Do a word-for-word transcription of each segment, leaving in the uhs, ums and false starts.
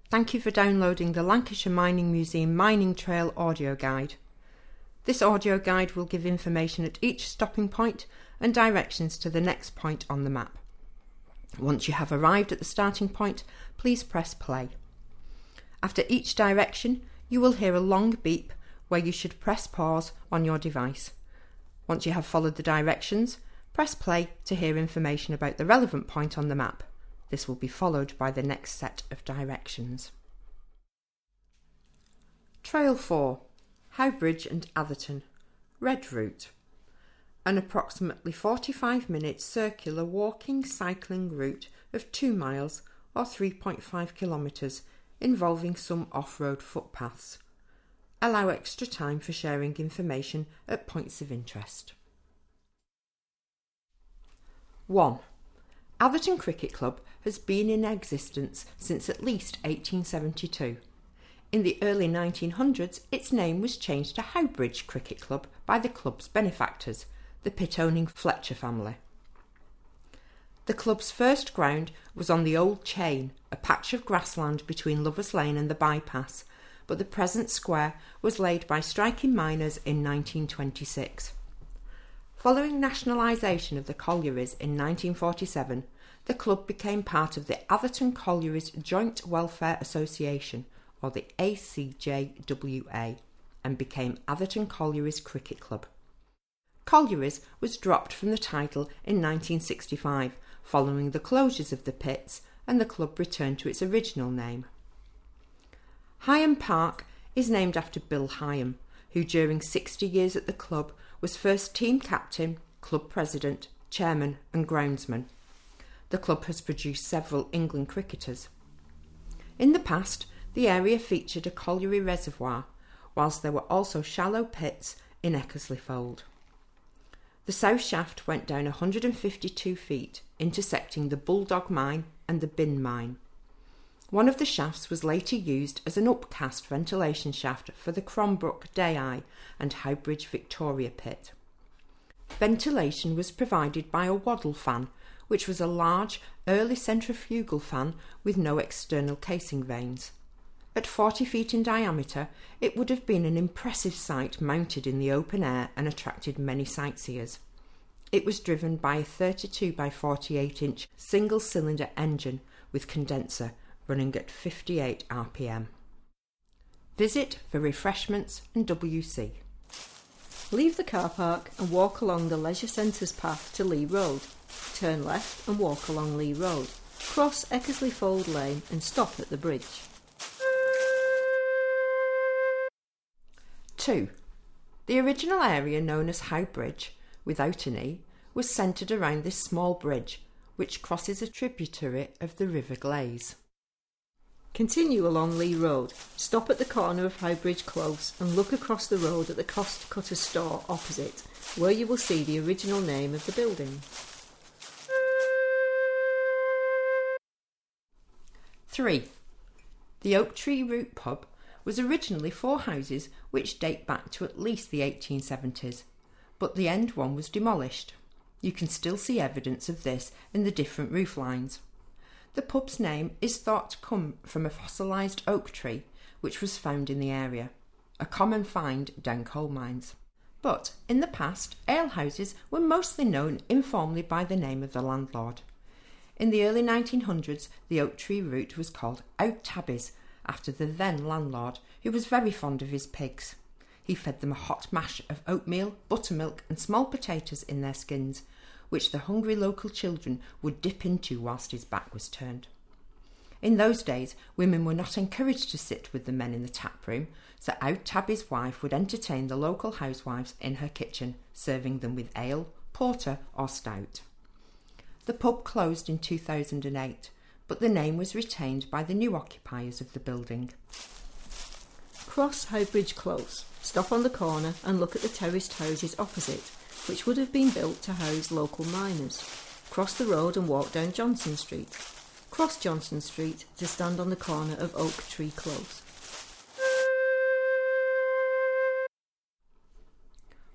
Thank you for downloading the Lancashire Mining Museum Mining Trail audio guide. This audio guide will give information at each stopping point and directions to the next point on the map. Once you have arrived at the starting point, please press play. After each direction, you will hear a long beep where you should press pause on your device. Once you have followed the directions, press play to hear information about the relevant point on the map. This will be followed by the next set of directions. Trail four, Howbridge and Atherton, Red Route. An approximately forty-five minute circular walking cycling route of two miles or three point five kilometres involving some off-road footpaths. Allow extra time for sharing information at points of interest. one. Atherton Cricket Club has been in existence since at least eighteen seventy-two. In the early nineteen hundreds, its name was changed to Howbridge Cricket Club by the club's benefactors, the pit-owning Fletcher family. The club's first ground was on the Old Chain, a patch of grassland between Lovers Lane and the bypass, but the present square was laid by striking miners in nineteen twenty-six. Following nationalisation of the collieries in nineteen forty-seven, the club became part of the Atherton Collieries Joint Welfare Association, or the A C J W A, and became Atherton Collieries Cricket Club. Collieries was dropped from the title in nineteen sixty-five, following the closures of the pits, and the club returned to its original name. Higham Park is named after Bill Higham, who during sixty years at the club was first team captain, club president, chairman and groundsman. The club has produced several England cricketers. In the past, the area featured a colliery reservoir, whilst there were also shallow pits in Eckersley Fold. The south shaft went down one hundred fifty-two feet, intersecting the Bulldog Mine and the Bin Mine. One of the shafts was later used as an upcast ventilation shaft for the Cronbrook Day Eye and Howbridge Victoria pit. Ventilation was provided by a waddle fan, which was a large, early centrifugal fan with no external casing vanes. At forty feet in diameter, it would have been an impressive sight mounted in the open air and attracted many sightseers. It was driven by a thirty-two by forty-eight inch single-cylinder engine with condenser running at fifty-eight R P M. Visit for refreshments and W C. Leave the car park and walk along the Leisure Centres path to Lee Road. Turn left and walk along Lee Road. Cross Eckersley Fold Lane and stop at the bridge. two. The original area known as Howbridge, without an E, was centred around this small bridge, which crosses a tributary of the River Glaze. Continue along Lee Road, stop at the corner of Howbridge Close and look across the road at the Cost Cutter store opposite, where you will see the original name of the building. three. The Oak Tree Route pub was originally four houses which date back to at least the eighteen seventies, but the end one was demolished. You can still see evidence of this in the different roof lines. The pub's name is thought to come from a fossilised oak tree which was found in the area, a common find down coal mines. But in the past, alehouses were mostly known informally by the name of the landlord. In the early nineteen hundreds, the Oak Tree Route was called Out Tabbies, after the then landlord, who was very fond of his pigs. He fed them a hot mash of oatmeal, buttermilk and small potatoes in their skins, which the hungry local children would dip into whilst his back was turned. In those days, women were not encouraged to sit with the men in the tap room, so Out Tabby's wife would entertain the local housewives in her kitchen, serving them with ale, porter or stout. The pub closed in two thousand eight, but the name was retained by the new occupiers of the building. Cross Howbridge Close, stop on the corner and look at the terraced houses opposite, which would have been built to house local miners. Cross the road and walk down Johnson Street. Cross Johnson Street to stand on the corner of Oak Tree Close.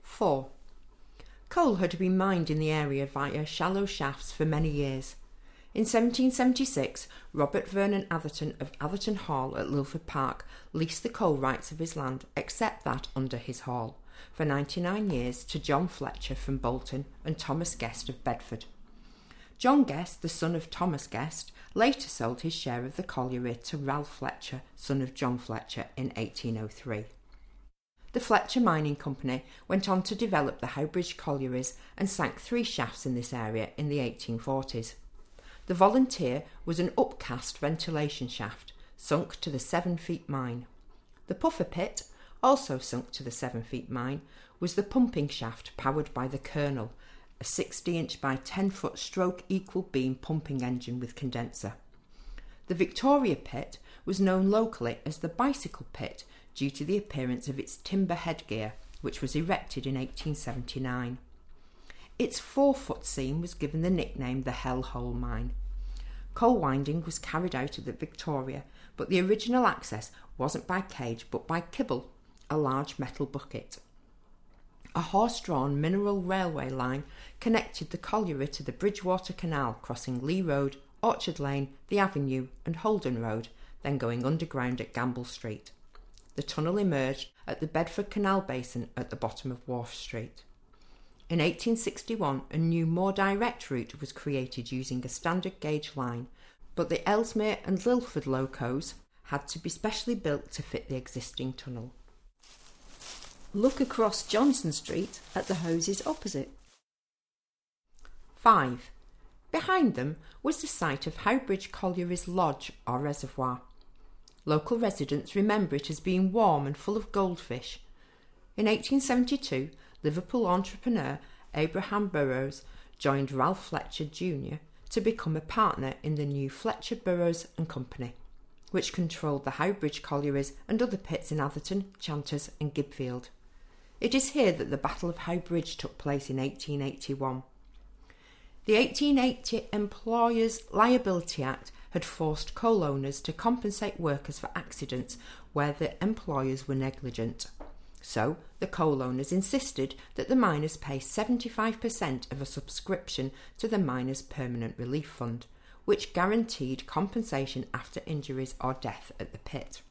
four. Coal had been mined in the area via shallow shafts for many years. In seventeen seventy-six, Robert Vernon Atherton of Atherton Hall at Lilford Park leased the coal rights of his land, except that under his hall, for ninety-nine years to John Fletcher from Bolton and Thomas Guest of Bedford. John Guest, the son of Thomas Guest, later sold his share of the colliery to Ralph Fletcher, son of John Fletcher, in eighteen oh three. The Fletcher Mining Company went on to develop the Howbridge collieries and sank three shafts in this area in the eighteen forties. The Volunteer was an upcast ventilation shaft, sunk to the seven feet mine. The Puffer Pit, also sunk to the seven feet mine, was the pumping shaft powered by the Colonel, a sixty inch by ten foot stroke equal beam pumping engine with condenser. The Victoria Pit was known locally as the Bicycle Pit due to the appearance of its timber headgear, which was erected in eighteen seventy-nine. Its four-foot seam was given the nickname the Hell Hole Mine. Coal winding was carried out at the Victoria, but the original access wasn't by cage but by kibble, a large metal bucket. A horse-drawn mineral railway line connected the colliery to the Bridgewater Canal, crossing Lee Road, Orchard Lane, the Avenue and Holden Road, then going underground at Gamble Street. The tunnel emerged at the Bedford Canal Basin at the bottom of Wharf Street. In eighteen sixty-one, a new, more direct route was created using a standard gauge line, but the Ellesmere and Lilford locos had to be specially built to fit the existing tunnel. Look across Johnson Street at the houses opposite. five. Behind them was the site of Howbridge Colliery's Lodge or reservoir. Local residents remember it as being warm and full of goldfish. In eighteen seventy-two, Liverpool entrepreneur Abraham Burrows joined Ralph Fletcher Junior to become a partner in the new Fletcher Burrows and Company, which controlled the Howbridge collieries and other pits in Atherton, Chanters and Gibfield. It is here that the Battle of Howbridge took place in eighteen eighty-one. The eighteen eighty Employers' Liability Act had forced coal owners to compensate workers for accidents where the employers were negligent. So, the coal owners insisted that the miners pay seventy-five percent of a subscription to the Miners' Permanent Relief Fund, which guaranteed compensation after injuries or death at the pit.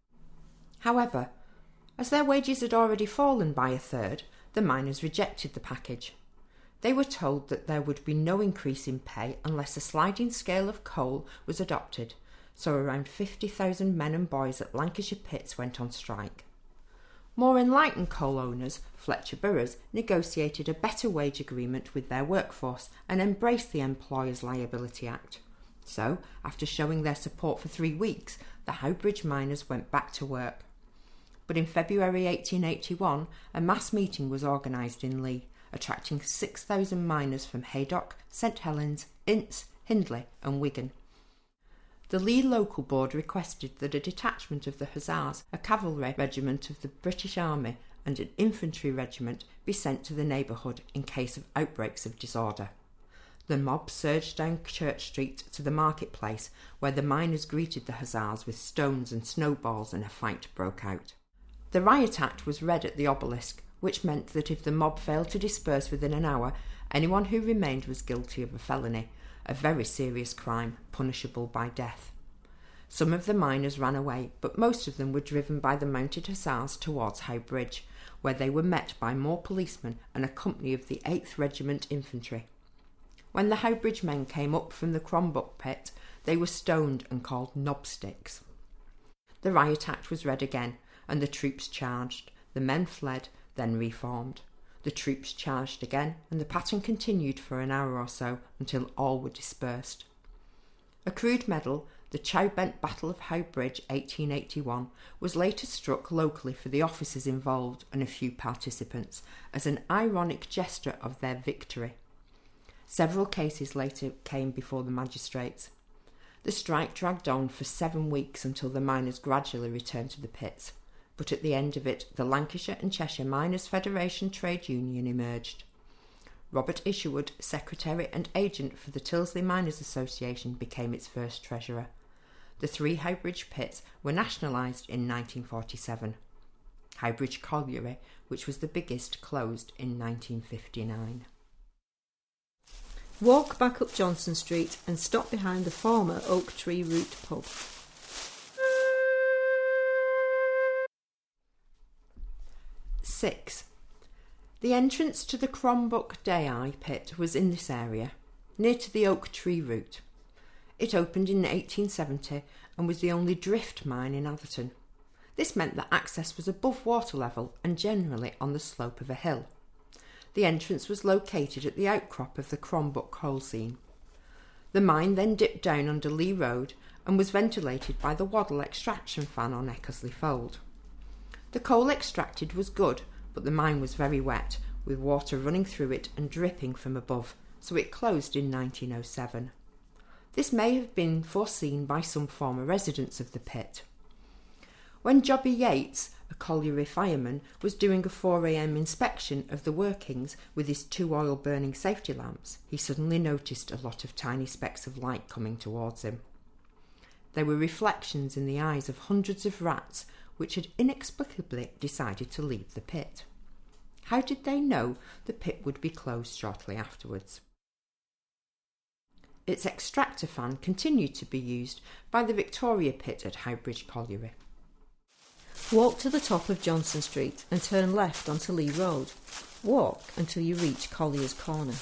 However, as their wages had already fallen by a third, the miners rejected the package. They were told that there would be no increase in pay unless a sliding scale of coal was adopted, so around fifty thousand men and boys at Lancashire pits went on strike. More enlightened coal owners, Fletcher Burrows, negotiated a better wage agreement with their workforce and embraced the Employers' Liability Act. So, after showing their support for three weeks, the Howbridge miners went back to work. But in February eighteen eighty-one, a mass meeting was organised in Lee, attracting six thousand miners from Haydock, St Helens, Ince, Hindley and Wigan. The Lee Local Board requested that a detachment of the Hussars, a cavalry regiment of the British Army and an infantry regiment be sent to the neighbourhood in case of outbreaks of disorder. The mob surged down Church Street to the marketplace, where the miners greeted the Hussars with stones and snowballs, and a fight broke out. The Riot Act was read at the obelisk, which meant that if the mob failed to disperse within an hour, anyone who remained was guilty of a felony, a very serious crime, punishable by death. Some of the miners ran away, but most of them were driven by the mounted Hussars towards Howbridge, where they were met by more policemen and a company of the eighth Regiment Infantry. When the Howbridge men came up from the Crombuck pit, they were stoned and called knobsticks. The Riot Act was read again, and the troops charged. The men fled, then reformed. The troops charged again, and the pattern continued for an hour or so until all were dispersed. A crude medal, the Chowbent Battle of Howbridge eighteen eighty-one, was later struck locally for the officers involved and a few participants, as an ironic gesture of their victory. Several cases later came before the magistrates. The strike dragged on for seven weeks until the miners gradually returned to the pits. But at the end of it, the Lancashire and Cheshire Miners' Federation Trade Union emerged. Robert Isherwood, secretary and agent for the Tyldesley Miners' Association, became its first treasurer. The three Howbridge pits were nationalised in nineteen forty-seven. Howbridge Colliery, which was the biggest, closed in nineteen fifty-nine. Walk back up Johnson Street and stop behind the former Oak Tree Root pub. six. The entrance to the Cronbuck Day pit was in this area, near to the Oak Tree Root. It opened in eighteen seventy and was the only drift mine in Atherton. This meant that access was above water level and generally on the slope of a hill. The entrance was located at the outcrop of the Cronbuck coal seam. The mine then dipped down under Lee Road and was ventilated by the Waddell extraction fan on Eckersley Fold. The coal extracted was good, but the mine was very wet, with water running through it and dripping from above, so it closed in nineteen oh seven. This may have been foreseen by some former residents of the pit. When Jobby Yates, a colliery fireman, was doing a four a m inspection of the workings with his two oil-burning safety lamps, he suddenly noticed a lot of tiny specks of light coming towards him. They were reflections in the eyes of hundreds of rats which had inexplicably decided to leave the pit. How did they know the pit would be closed shortly afterwards? Its extractor fan continued to be used by the Victoria pit at Howbridge Colliery. Walk to the top of Johnson Street and turn left onto Lee Road. Walk until you reach Collier's Corner.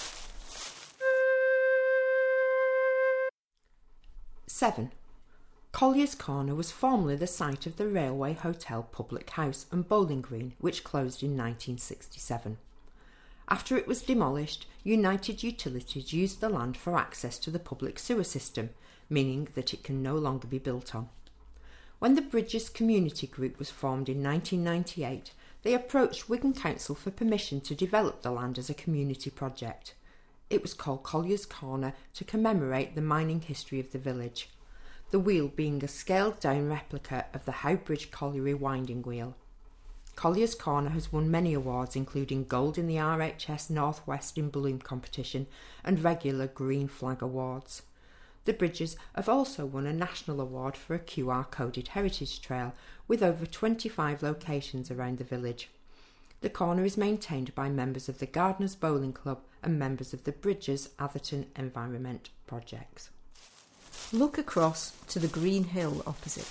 seven. Collier's Corner was formerly the site of the Railway Hotel Public House and Bowling Green, which closed in nineteen sixty-seven. After it was demolished, United Utilities used the land for access to the public sewer system, meaning that it can no longer be built on. When the Bridges Community Group was formed in nineteen ninety-eight, they approached Wigan Council for permission to develop the land as a community project. It was called Collier's Corner to commemorate the mining history of the village, the wheel being a scaled-down replica of the Howbridge Colliery winding wheel. Collier's Corner has won many awards, including gold in the R H S North West in Balloon competition and regular Green Flag awards. The Bridges have also won a national award for a Q R-coded heritage trail with over twenty-five locations around the village. The corner is maintained by members of the Gardeners Bowling Club and members of the Bridges Atherton Environment Projects. Look across to the green hill opposite.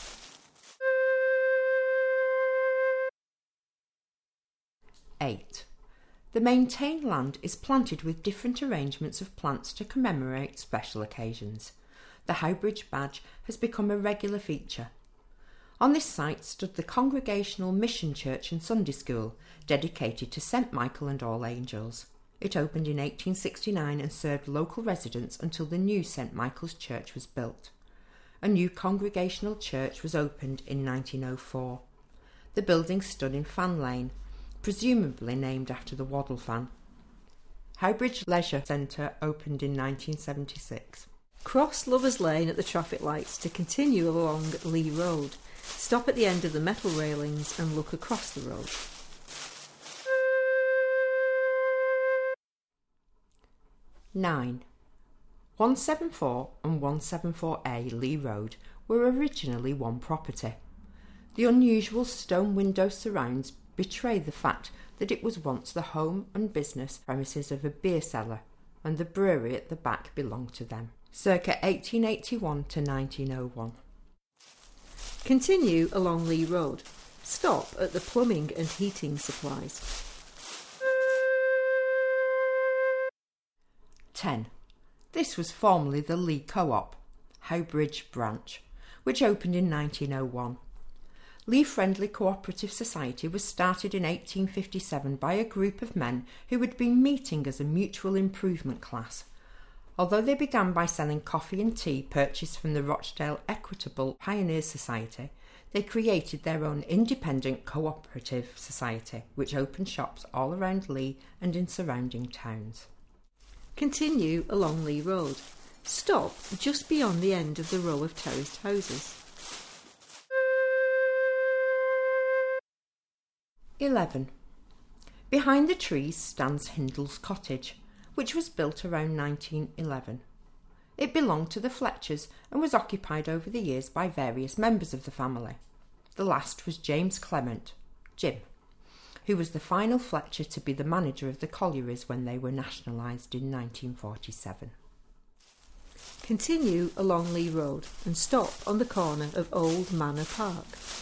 eight. The maintained land is planted with different arrangements of plants to commemorate special occasions. The Howbridge badge has become a regular feature. On this site stood the Congregational Mission Church and Sunday School, dedicated to Saint Michael and All Angels. It opened in eighteen sixty-nine and served local residents until the new Saint Michael's Church was built. A new Congregational Church was opened in nineteen oh four. The building stood in Fan Lane, presumably named after the Waddell fan. Howbridge Leisure Centre opened in nineteen seventy-six. Cross Lovers Lane at the traffic lights to continue along Lee Road. Stop at the end of the metal railings and look across the road. nine. one seventy-four and one seventy-four A Lee Road were originally one property. The unusual stone window surrounds betray the fact that it was once the home and business premises of a beer cellar, and the brewery at the back belonged to them, circa eighteen eighty-one to nineteen oh one. Continue along Lee Road. Stop at the plumbing and heating supplies. ten. This was formerly the Lee Co-op, Howbridge branch, which opened in nineteen oh one. Lee Friendly Cooperative Society was started in eighteen fifty-seven by a group of men who had been meeting as a mutual improvement class. Although they began by selling coffee and tea purchased from the Rochdale Equitable Pioneers Society, they created their own independent cooperative society, which opened shops all around Lee and in surrounding towns. Continue along Lee Road. Stop just beyond the end of the row of terraced houses. eleven. Behind the trees stands Hindle's Cottage, which was built around nineteen eleven. It belonged to the Fletchers and was occupied over the years by various members of the family. The last was James Clement, Jim, who was the final Fletcher to be the manager of the collieries when they were nationalised in nineteen forty-seven. Continue along Lee Road and stop on the corner of Old Manor Park.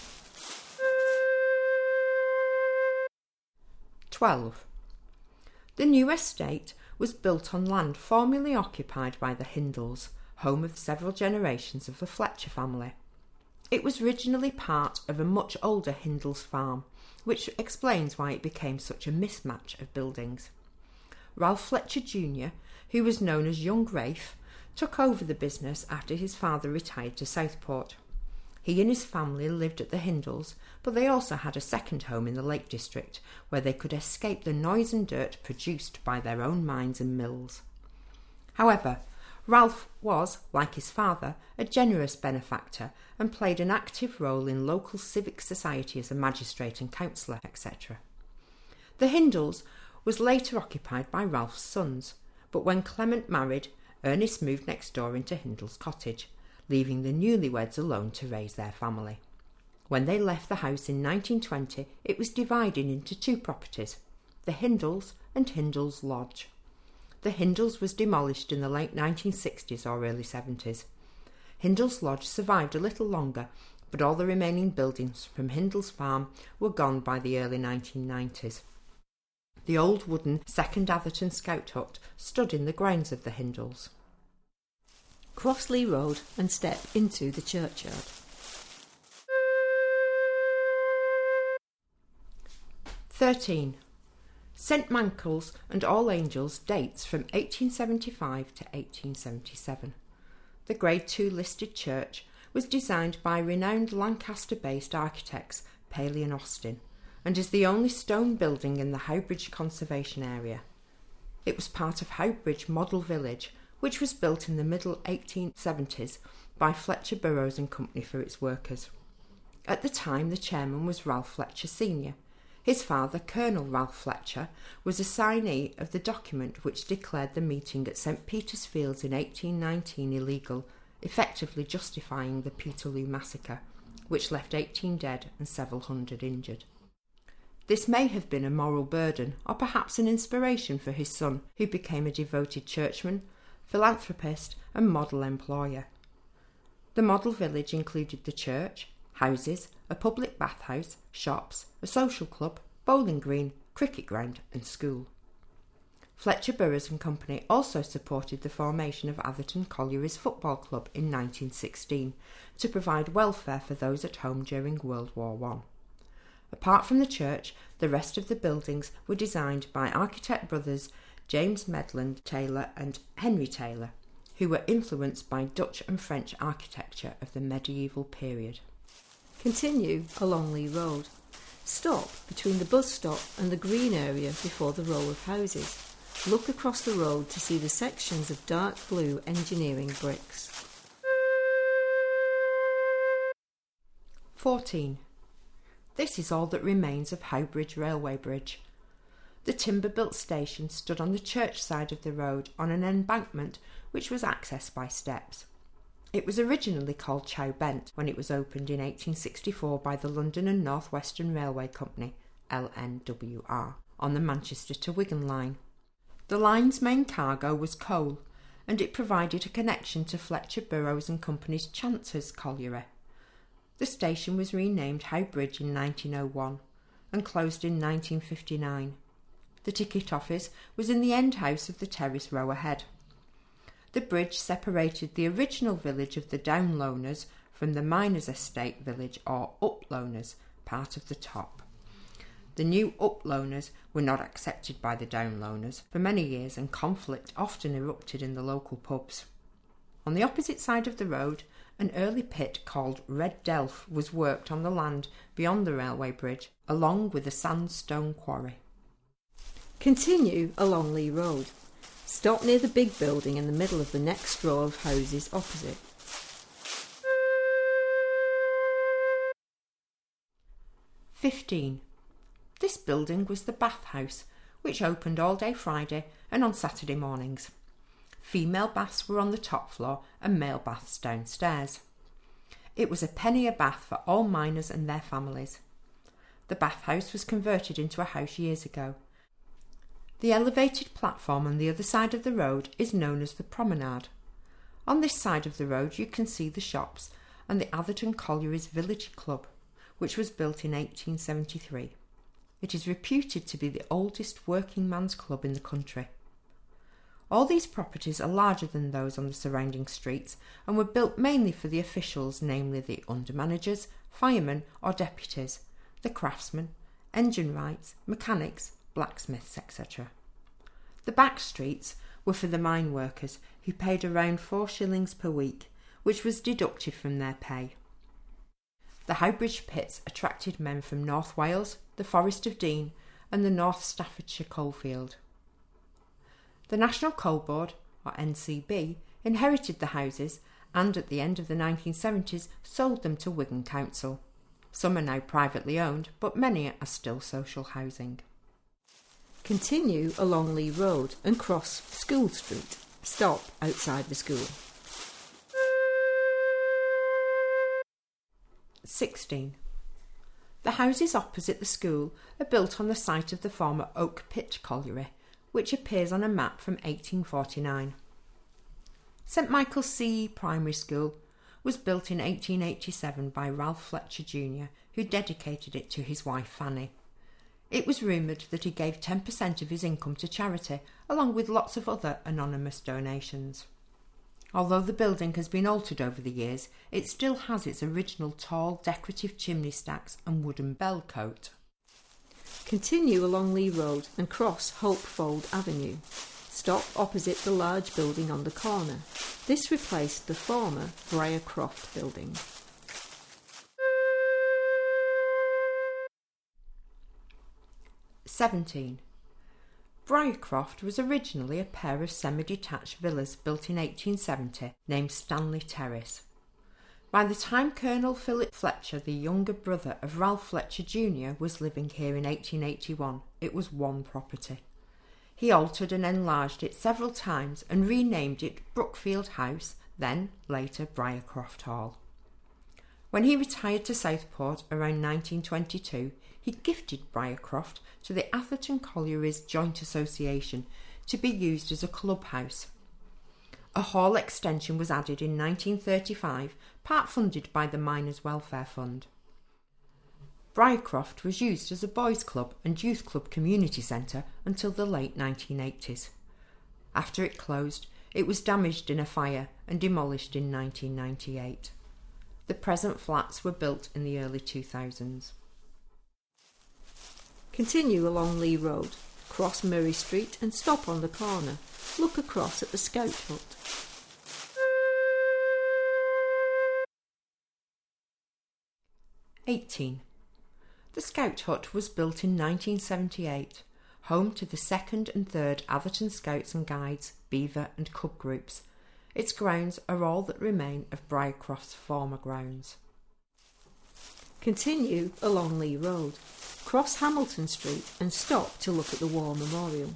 twelve. The new estate was built on land formerly occupied by the Hindles, home of several generations of the Fletcher family. It was originally part of a much older Hindles farm, which explains why it became such a mismatch of buildings. Ralph Fletcher Junior, who was known as Young Rafe, took over the business after his father retired to Southport. He and his family lived at the Hindles, but they also had a second home in the Lake District, where they could escape the noise and dirt produced by their own mines and mills. However, Ralph was, like his father, a generous benefactor and played an active role in local civic society as a magistrate and councillor, et cetera. The Hindles was later occupied by Ralph's sons, but when Clement married, Ernest moved next door into Hindles Cottage, leaving the newlyweds alone to raise their family. When they left the house in nineteen twenty, it was divided into two properties, the Hindles and Hindles Lodge. The Hindles was demolished in the late nineteen sixties or early seventies. Hindles Lodge survived a little longer, but all the remaining buildings from Hindles Farm were gone by the early nineteen nineties. The old wooden Second Atherton Scout hut stood in the grounds of the Hindles. Cross Lee Road and step into the churchyard. thirteen. Saint Mankell's and All Angels dates from eighteen seventy-five to eighteen seventy-seven. The Grade two listed church was designed by renowned Lancaster-based architects Paley and Austin, and is the only stone building in the Howbridge Conservation Area. It was part of Howbridge Model Village, which was built in the middle eighteen seventies by Fletcher Burrows and Company for its workers. At the time, the chairman was Ralph Fletcher Senior His father, Colonel Ralph Fletcher, was a signee of the document which declared the meeting at St Peter's Fields in eighteen nineteen illegal, effectively justifying the Peterloo massacre, which left eighteen dead and several hundred injured. This may have been a moral burden, or perhaps an inspiration for his son, who became a devoted churchman, philanthropist and model employer. The model village included the church, houses, a public bathhouse, shops, a social club, bowling green, cricket ground and school. Fletcher Burrows and Company also supported the formation of Atherton Collieries Football Club in nineteen sixteen to provide welfare for those at home during World War One. Apart from the church, the rest of the buildings were designed by architect brothers James Medland Taylor and Henry Taylor, who were influenced by Dutch and French architecture of the medieval period. Continue along Lee Road. Stop between the bus stop and the green area before the row of houses. Look across the road to see the sections of dark blue engineering bricks. fourteen. This is all that remains of Howbridge Railway Bridge. The timber-built station stood on the church side of the road on an embankment which was accessed by steps. It was originally called Chow Bent when it was opened in eighteen sixty-four by the London and North Western Railway Company, L N W R, on the Manchester to Wigan line. The line's main cargo was coal, and it provided a connection to Fletcher Burrows and Company's Chanters Colliery. The station was renamed Howbridge in nineteen oh one and closed in nineteen fifty-nine. The ticket office was in the end house of the terrace row ahead. The bridge separated the original village of the Downloaners from the Miners' Estate village, or Uploaners, part of the top. The new Uploaners were not accepted by the Downloaners for many years, and conflict often erupted in the local pubs. On the opposite side of the road, an early pit called Red Delph was worked on the land beyond the railway bridge, along with a sandstone quarry. Continue along Lee Road. Stop near the big building in the middle of the next row of houses opposite. fifteen. This building was the bathhouse, which opened all day Friday and on Saturday mornings. Female baths were on the top floor and male baths downstairs. It was a penny a bath for all miners and their families. The bathhouse was converted into a house years ago. The elevated platform on the other side of the road is known as the Promenade. On this side of the road you can see the shops and the Atherton Collieries Village Club, which was built in eighteen seventy-three. It is reputed to be the oldest working man's club in the country. All these properties are larger than those on the surrounding streets and were built mainly for the officials, namely the under-managers, firemen or deputies, the craftsmen, engine wrights, mechanics, blacksmiths, et cetera. The back streets were for the mine workers, who paid around four shillings per week, which was deducted from their pay. The Howbridge pits attracted men from North Wales, the Forest of Dean and the North Staffordshire coalfield. The National Coal Board, or N C B, inherited the houses and at the end of the nineteen seventies sold them to Wigan Council. Some are now privately owned, but many are still social housing. Continue along Lee Road and cross School Street. Stop outside the school. sixteen. The houses opposite the school are built on the site of the former Oak Pit Colliery, which appears on a map from eighteen forty-nine. St Michael's C E Primary School was built in eighteen eighty-seven by Ralph Fletcher Junior, who dedicated it to his wife Fanny. It was rumoured that he gave ten percent of his income to charity, along with lots of other anonymous donations. Although the building has been altered over the years, it still has its original tall decorative chimney stacks and wooden bell cote. Continue along Lee Road and cross Hopefold Avenue. Stop opposite the large building on the corner. This replaced the former Briarcroft building. seventeen. Briarcroft was originally a pair of semi-detached villas built in eighteen seventy, named Stanley Terrace. By the time Colonel Philip Fletcher, the younger brother of Ralph Fletcher Junior, was living here in eighteen eighty-one, it was one property. He altered and enlarged it several times and renamed it Brookfield House, then later Briarcroft Hall. When he retired to Southport around nineteen twenty-two, he gifted Briarcroft to the Atherton Collieries Joint Association to be used as a clubhouse. A hall extension was added in nineteen thirty-five, part funded by the Miners' Welfare Fund. Briarcroft was used as a boys' club and youth club community centre until the late nineteen eighties. After it closed, it was damaged in a fire and demolished in nineteen ninety-eight. The present flats were built in the early two thousands. Continue along Lee Road, cross Murray Street and stop on the corner. Look across at the Scout Hut. eighteen. The Scout Hut was built in nineteen seventy-eight, home to the second and third Atherton Scouts and Guides, Beaver and Cub groups. Its grounds are all that remain of Briarcroft's former grounds. Continue along Lee Road, cross Hamilton Street and stop to look at the War Memorial.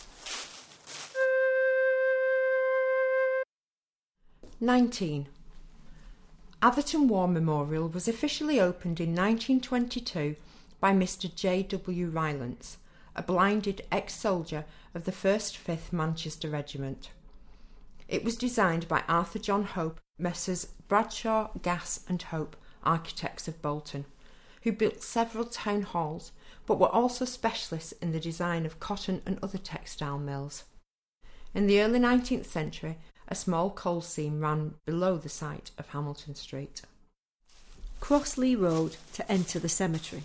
nineteen. Atherton War Memorial was officially opened in nineteen twenty-two by Mister J W Rylance, a blinded ex-soldier of the first fifth Manchester Regiment. It was designed by Arthur John Hope, Messrs Bradshaw, Gass and Hope, architects of Bolton, who built several town halls but were also specialists in the design of cotton and other textile mills. In the early nineteenth century, a small coal seam ran below the site of Hamilton Street. Cross Lee Road to enter the cemetery.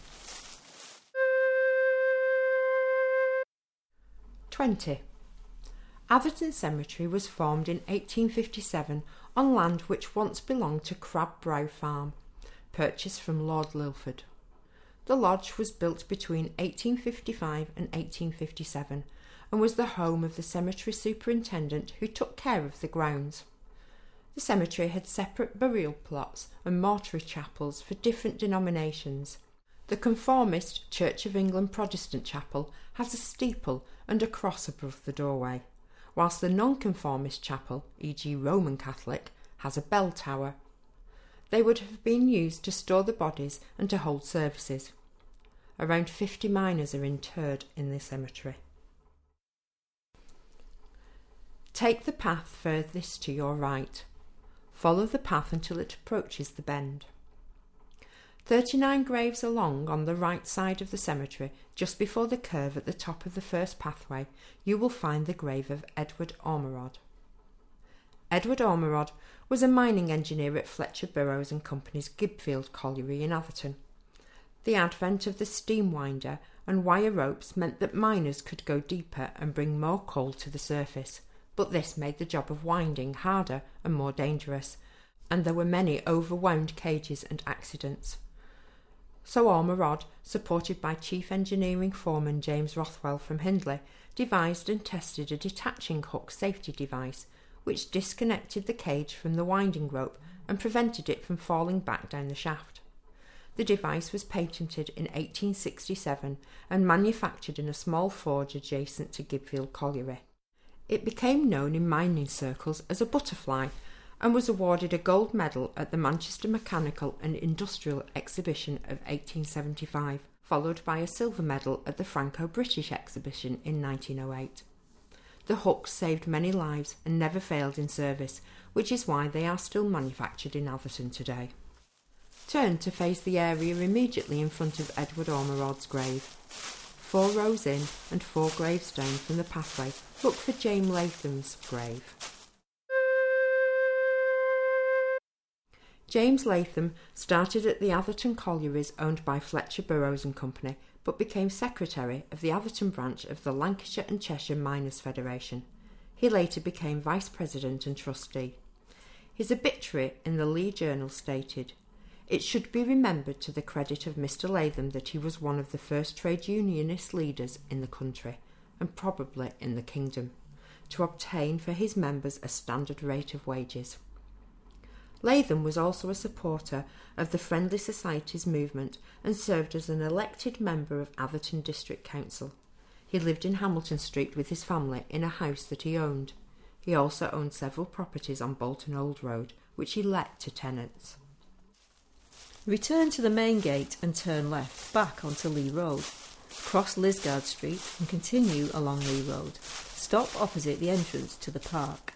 twenty. Atherton Cemetery was formed in eighteen fifty-seven on land which once belonged to Crab Brow Farm, purchased from Lord Lilford. The lodge was built between eighteen fifty-five and eighteen fifty-seven and was the home of the cemetery superintendent who took care of the grounds. The cemetery had separate burial plots and mortuary chapels for different denominations. The conformist Church of England Protestant chapel has a steeple and a cross above the doorway, whilst the nonconformist chapel, for example Roman Catholic, has a bell tower. They would have been used to store the bodies and to hold services. Around fifty miners are interred in the cemetery. Take the path furthest to your right. Follow the path until it approaches the bend. thirty-nine graves along on the right side of the cemetery, just before the curve at the top of the first pathway, you will find the grave of Edward Ormerod. Edward Ormerod was a mining engineer at Fletcher Burrows and Company's Gibfield Colliery in Atherton. The advent of the steam winder and wire ropes meant that miners could go deeper and bring more coal to the surface, but this made the job of winding harder and more dangerous, and there were many overwound cages and accidents. So Ormerod, supported by Chief Engineering Foreman James Rothwell from Hindley, devised and tested a detaching hook safety device which disconnected the cage from the winding rope and prevented it from falling back down the shaft. The device was patented in eighteen sixty-seven and manufactured in a small forge adjacent to Gibfield Colliery. It became known in mining circles as a butterfly and was awarded a gold medal at the Manchester Mechanical and Industrial Exhibition of eighteen seventy-five, followed by a silver medal at the Franco-British Exhibition in nineteen oh eight. The hooks saved many lives and never failed in service, which is why they are still manufactured in Atherton today. Turn to face the area immediately in front of Edward Ormerod's grave. Four rows in and four gravestones from the pathway, look for James Latham's grave. James Latham started at the Atherton Collieries owned by Fletcher Burrows and Company, but became secretary of the Atherton branch of the Lancashire and Cheshire Miners' Federation. He later became vice president and trustee. His obituary in the Lee Journal stated, "It should be remembered to the credit of Mister Latham that he was one of the first trade unionist leaders in the country, and probably in the kingdom, to obtain for his members a standard rate of wages." Latham was also a supporter of the Friendly Societies movement and served as an elected member of Atherton District Council. He lived in Hamilton Street with his family in a house that he owned. He also owned several properties on Bolton Old Road, which he let to tenants. Return to the main gate and turn left, back onto Lee Road. Cross Lisgard Street and continue along Lee Road. Stop opposite the entrance to the park.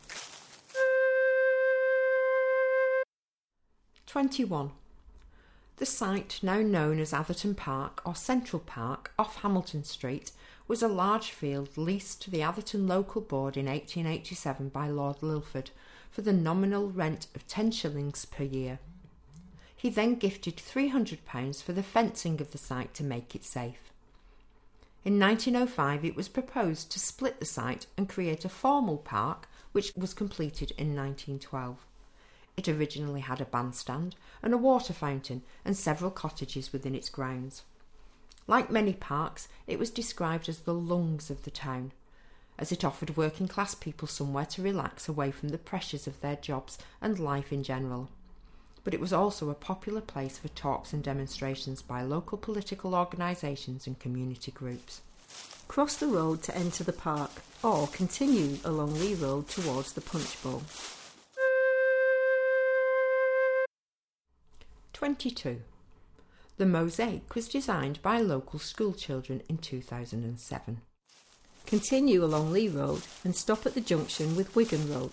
twenty-one. The site, now known as Atherton Park or Central Park off Hamilton Street, was a large field leased to the Atherton Local Board in eighteen eighty-seven by Lord Lilford for the nominal rent of ten shillings per year. He then gifted three hundred pounds for the fencing of the site to make it safe. In nineteen oh five it was proposed to split the site and create a formal park, which was completed in nineteen twelve. It originally had a bandstand and a water fountain and several cottages within its grounds. Like many parks, it was described as the lungs of the town, as it offered working class people somewhere to relax away from the pressures of their jobs and life in general. But it was also a popular place for talks and demonstrations by local political organisations and community groups. Cross the road to enter the park, or continue along Lee Road towards the Punch Bowl. twenty-two. The mosaic was designed by local school children in two thousand seven. Continue along Lee Road and stop at the junction with Wigan Road.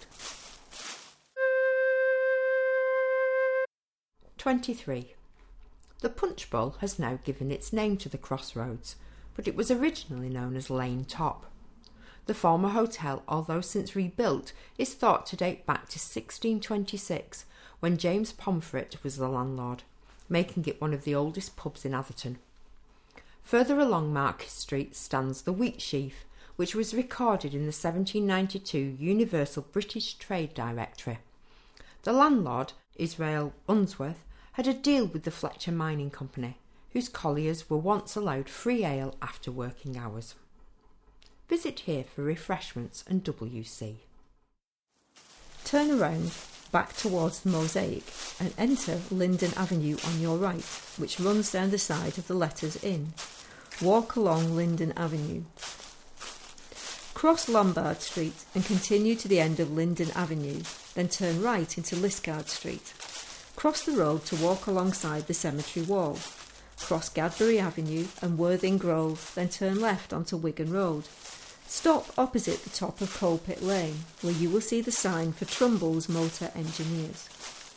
twenty-three. The Punch Bowl has now given its name to the crossroads, but it was originally known as Lane Top. The former hotel, although since rebuilt, is thought to date back to sixteen twenty-six, when James Pomfret was the landlord, making it one of the oldest pubs in Atherton. Further along Market Street stands the Wheat Sheaf, which was recorded in the seventeen ninety-two Universal British Trade Directory. The landlord, Israel Unsworth, had a deal with the Fletcher Mining Company, whose colliers were once allowed free ale after working hours. Visit here for refreshments and W C. Turn around, back towards the mosaic, and enter Linden Avenue on your right, which runs down the side of the Letters Inn. Walk along Linden Avenue. Cross Lombard Street and continue to the end of Linden Avenue, then turn right into Lisgard Street. Cross the road to walk alongside the cemetery wall. cross Gadbury Avenue and Worthing Grove, then turn left onto Wigan Road. Stop opposite the top of Coal Pit Lane, where you will see the sign for Trumbull's Motor Engineers.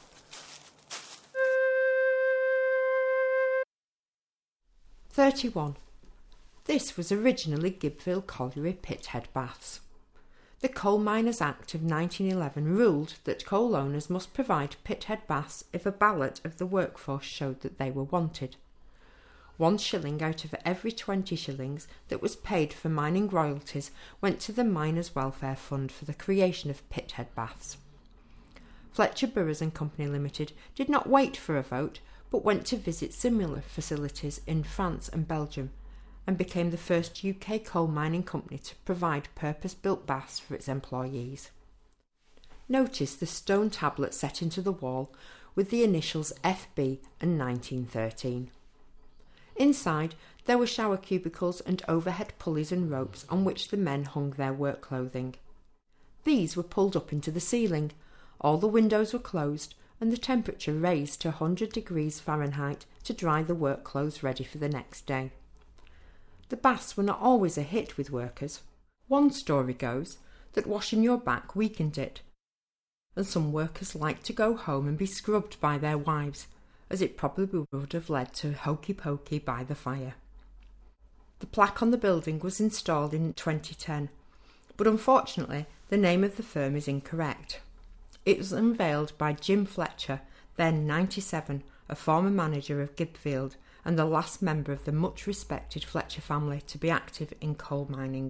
thirty-one. This was originally Gibfield Colliery Pithead Baths. The Coal Miners Act of nineteen eleven ruled that coal owners must provide pithead baths if a ballot of the workforce showed that they were wanted. One shilling out of every twenty shillings that was paid for mining royalties went to the Miners' Welfare Fund for the creation of pithead baths. Fletcher Burrows and Company Limited did not wait for a vote, but went to visit similar facilities in France and Belgium, and became the first U K coal mining company to provide purpose-built baths for its employees. Notice the stone tablet set into the wall with the initials F B and nineteen thirteen. Inside, there were shower cubicles and overhead pulleys and ropes on which the men hung their work clothing. These were pulled up into the ceiling, all the windows were closed, and the temperature raised to one hundred degrees Fahrenheit to dry the work clothes ready for the next day. The baths were not always a hit with workers. One story goes that washing your back weakened it, and some workers liked to go home and be scrubbed by their wives, as it probably would have led to hokey pokey by the fire. The plaque on the building was installed in twenty ten, but unfortunately the name of the firm is incorrect. It was unveiled by Jim Fletcher, then ninety-seven, a former manager of Gibfield and the last member of the much-respected Fletcher family to be active in coal mining.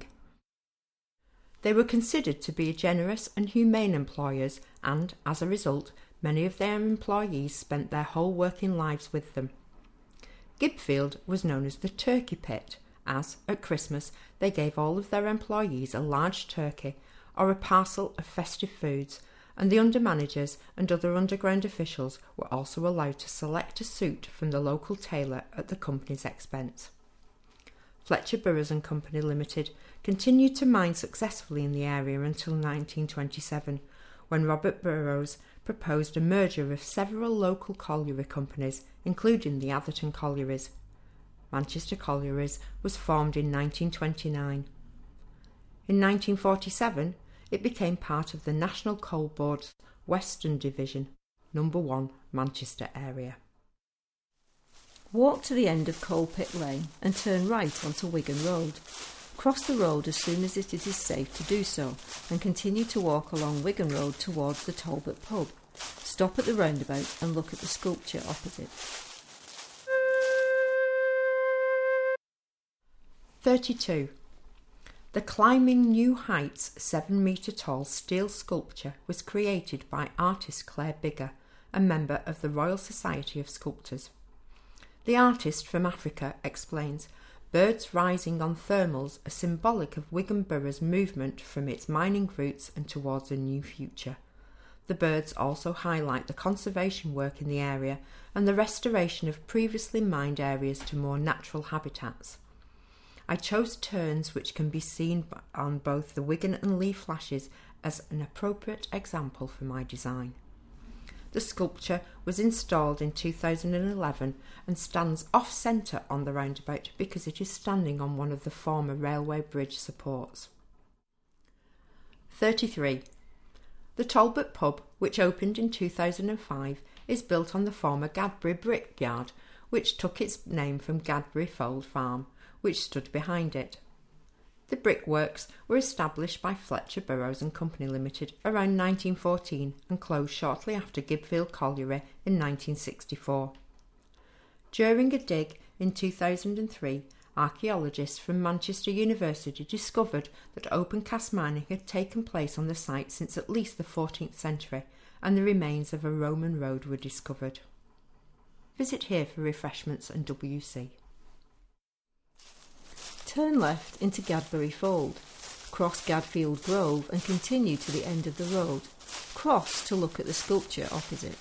They were considered to be generous and humane employers, and, as a result, many of their employees spent their whole working lives with them. Gibfield was known as the Turkey Pit, as, at Christmas, they gave all of their employees a large turkey or a parcel of festive foods, and the under-managers and other underground officials were also allowed to select a suit from the local tailor at the company's expense. Fletcher Burrows and Company Limited continued to mine successfully in the area until nineteen twenty-seven, when Robert Burrows proposed a merger of several local colliery companies, including the Atherton Collieries. Manchester Collieries was formed in nineteen twenty-nine. In nineteen forty-seven, it became part of the National Coal Board's Western Division, number one, Manchester area. Walk to the end of Coal Pit Lane and turn right onto Wigan Road. Cross the road as soon as it is safe to do so, and continue to walk along Wigan Road towards the Talbot pub. Stop at the roundabout and look at the sculpture opposite. thirty-two. The Climbing New Heights seven metre tall steel sculpture was created by artist Claire Bigger, a member of the Royal Society of Sculptors. The artist from Africa explains, birds rising on thermals are symbolic of Wigan Borough's movement from its mining roots and towards a new future. The birds also highlight the conservation work in the area and the restoration of previously mined areas to more natural habitats. I chose terns which can be seen on both the Wigan and Lee flashes as an appropriate example for my design. The sculpture was installed in two thousand eleven and stands off-centre on the roundabout because it is standing on one of the former railway bridge supports. thirty-three. The Talbot pub, which opened in two thousand five, is built on the former Gadbury brickyard, which took its name from Gadbury Fold Farm, which stood behind it. The brickworks were established by Fletcher Burrows and Company Limited around nineteen fourteen and closed shortly after Gibfield Colliery in nineteen sixty-four. During a dig in two thousand three, archaeologists from Manchester University discovered that open cast mining had taken place on the site since at least the fourteenth century, and the remains of a Roman road were discovered. Visit here for refreshments and W C. Turn left into Gadbury Fold. Cross Gadfield Grove and continue to the end of the road. Cross to look at the sculpture opposite.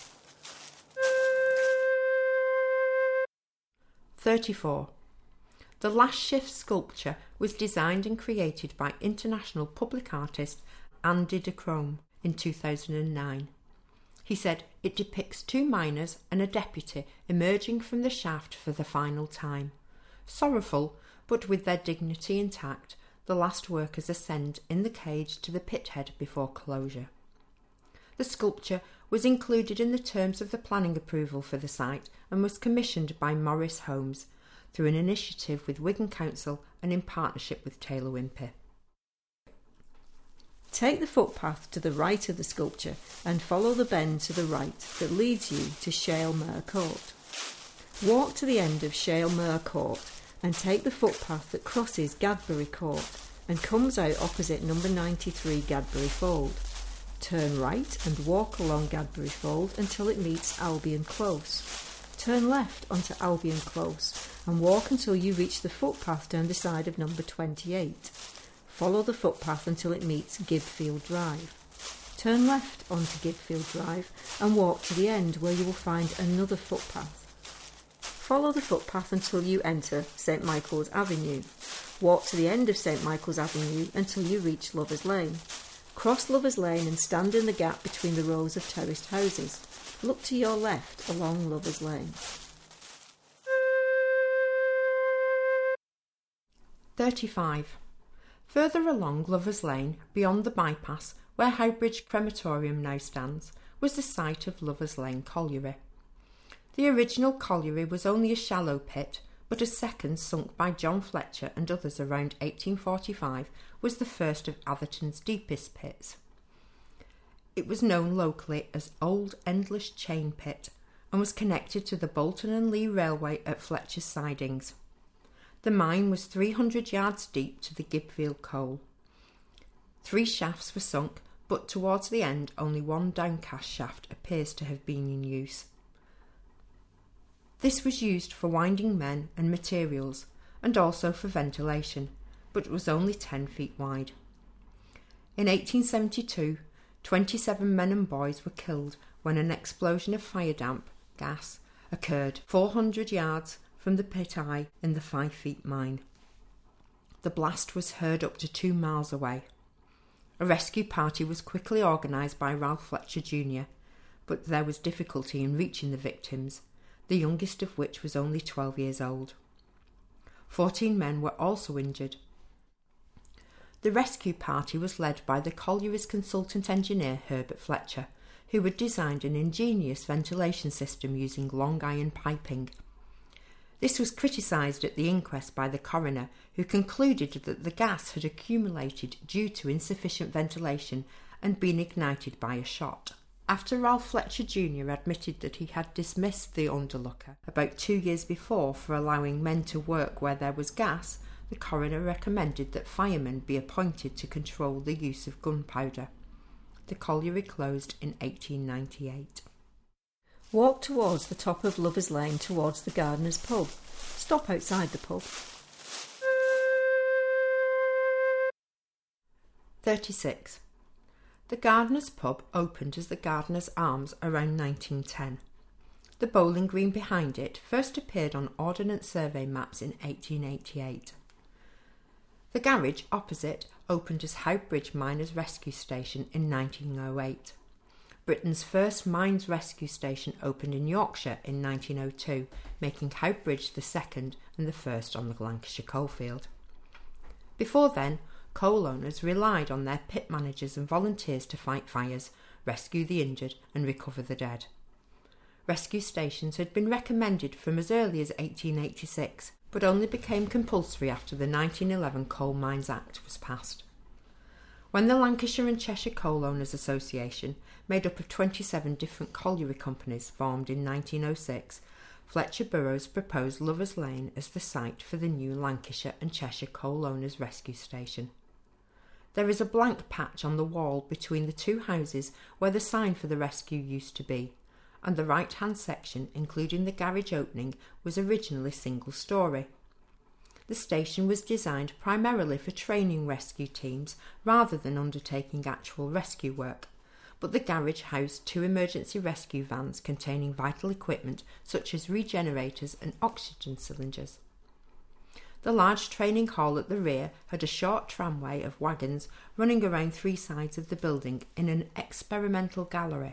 thirty-four. The Last Shift sculpture was designed and created by international public artist Andy de Crome in two thousand nine. He said it depicts two miners and a deputy emerging from the shaft for the final time. Sorrowful, but with their dignity intact, the last workers ascend in the cage to the pit head before closure. The sculpture was included in the terms of the planning approval for the site and was commissioned by Morris Holmes through an initiative with Wigan Council and in partnership with Taylor Wimpey. Take the footpath to the right of the sculpture and follow the bend to the right that leads you to Shale Mere Court. Walk to the end of Shale Mere Court and take the footpath that crosses Gadbury Court and comes out opposite number ninety-three Gadbury Fold. Turn right and walk along Gadbury Fold until it meets Albion Close. Turn left onto Albion Close and walk until you reach the footpath down the side of number twenty-eight. Follow the footpath until it meets Gibfield Drive. Turn left onto Gibfield Drive and walk to the end where you will find another footpath. Follow the footpath until you enter St Michael's Avenue. Walk to the end of St Michael's Avenue until you reach Lovers Lane. Cross Lovers Lane and stand in the gap between the rows of terraced houses. Look to your left along Lovers Lane. thirty-five. Further along Lovers Lane, beyond the bypass, where Howbridge Crematorium now stands, was the site of Lovers Lane Colliery. The original colliery was only a shallow pit, but a second sunk by John Fletcher and others around eighteen forty-five was the first of Atherton's deepest pits. It was known locally as Old Endless Chain Pit and was connected to the Bolton and Lee Railway at Fletcher's sidings. The mine was three hundred yards deep to the Gibfield coal. Three shafts were sunk, but towards the end only one downcast shaft appears to have been in use. This was used for winding men and materials, and also for ventilation, but was only ten feet wide. In eighteen seventy-two, twenty-seven men and boys were killed when an explosion of fire damp gas occurred four hundred yards from the pit eye in the Five Feet mine. The blast was heard up to two miles away. A rescue party was quickly organised by Ralph Fletcher Junior, but there was difficulty in reaching the victims, the youngest of which was only twelve years old. Fourteen men were also injured. The rescue party was led by the colliery's consultant engineer Herbert Fletcher, who had designed an ingenious ventilation system using long iron piping. This was criticised at the inquest by the coroner, who concluded that the gas had accumulated due to insufficient ventilation and been ignited by a shot. After Ralph Fletcher Junior admitted that he had dismissed the underlooker about two years before for allowing men to work where there was gas, the coroner recommended that firemen be appointed to control the use of gunpowder. The colliery closed in eighteen ninety-eight. Walk towards the top of Lovers Lane towards the Gardener's Pub. Stop outside the pub. thirty-six. The Gardener's Pub opened as the Gardener's Arms around nineteen ten. The bowling green behind it first appeared on Ordnance Survey maps in eighteen eighty-eight. The garage opposite opened as Howbridge Miners Rescue Station in nineteen oh eight. Britain's first mines rescue station opened in Yorkshire in nineteen oh two, making Howbridge the second and the first on the Lancashire coalfield. Before then, coal owners relied on their pit managers and volunteers to fight fires, rescue the injured and recover the dead. Rescue stations had been recommended from as early as eighteen eighty-six, but only became compulsory after the nineteen eleven Coal Mines Act was passed. When the Lancashire and Cheshire Coal Owners Association, made up of twenty-seven different colliery companies, formed in nineteen oh six, Fletcher Burrows proposed Lovers Lane as the site for the new Lancashire and Cheshire Coal Owners Rescue Station. There is a blank patch on the wall between the two houses where the sign for the rescue used to be, and the right-hand section, including the garage opening, was originally single-storey. The station was designed primarily for training rescue teams rather than undertaking actual rescue work, but the garage housed two emergency rescue vans containing vital equipment such as regenerators and oxygen cylinders. The large training hall at the rear had a short tramway of wagons running around three sides of the building in an experimental gallery,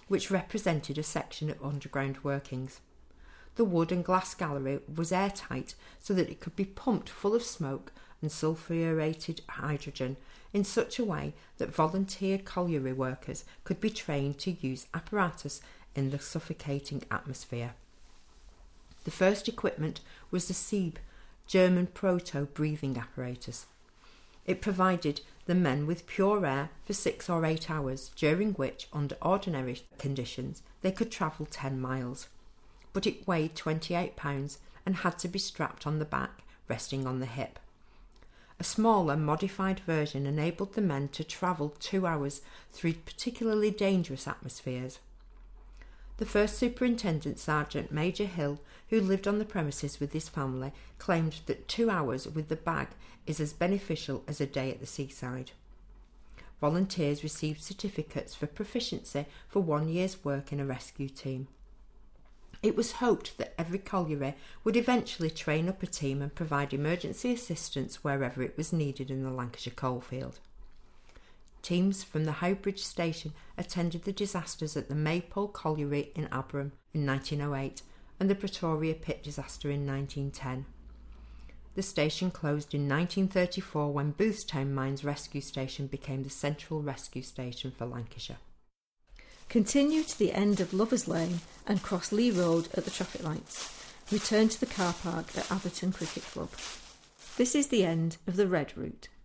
which represented a section of underground workings. The wood and glass gallery was airtight so that it could be pumped full of smoke and sulphureted hydrogen in such a way that volunteer colliery workers could be trained to use apparatus in the suffocating atmosphere. The first equipment was the Sieb, German proto-breathing apparatus. It provided the men with pure air for six or eight hours, during which, under ordinary conditions, they could travel ten miles. But it weighed twenty-eight pounds and had to be strapped on the back, resting on the hip. A smaller, modified version enabled the men to travel two hours through particularly dangerous atmospheres. The first superintendent, Sergeant Major Hill, who lived on the premises with his family, claimed that two hours with the bag is as beneficial as a day at the seaside. Volunteers received certificates for proficiency for one year's work in a rescue team. It was hoped that every colliery would eventually train up a team and provide emergency assistance wherever it was needed in the Lancashire coalfield. Teams from the Howbridge station attended the disasters at the Maypole colliery in Abram in nineteen oh eight and the Pretoria pit disaster in nineteen ten. The station closed in nineteen thirty-four when Boothstown Mines Rescue Station became the central rescue station for Lancashire. Continue to the end of Lovers Lane and cross Lee Road at the traffic lights. Return to the car park at Atherton Cricket Club. This is the end of the Red Route.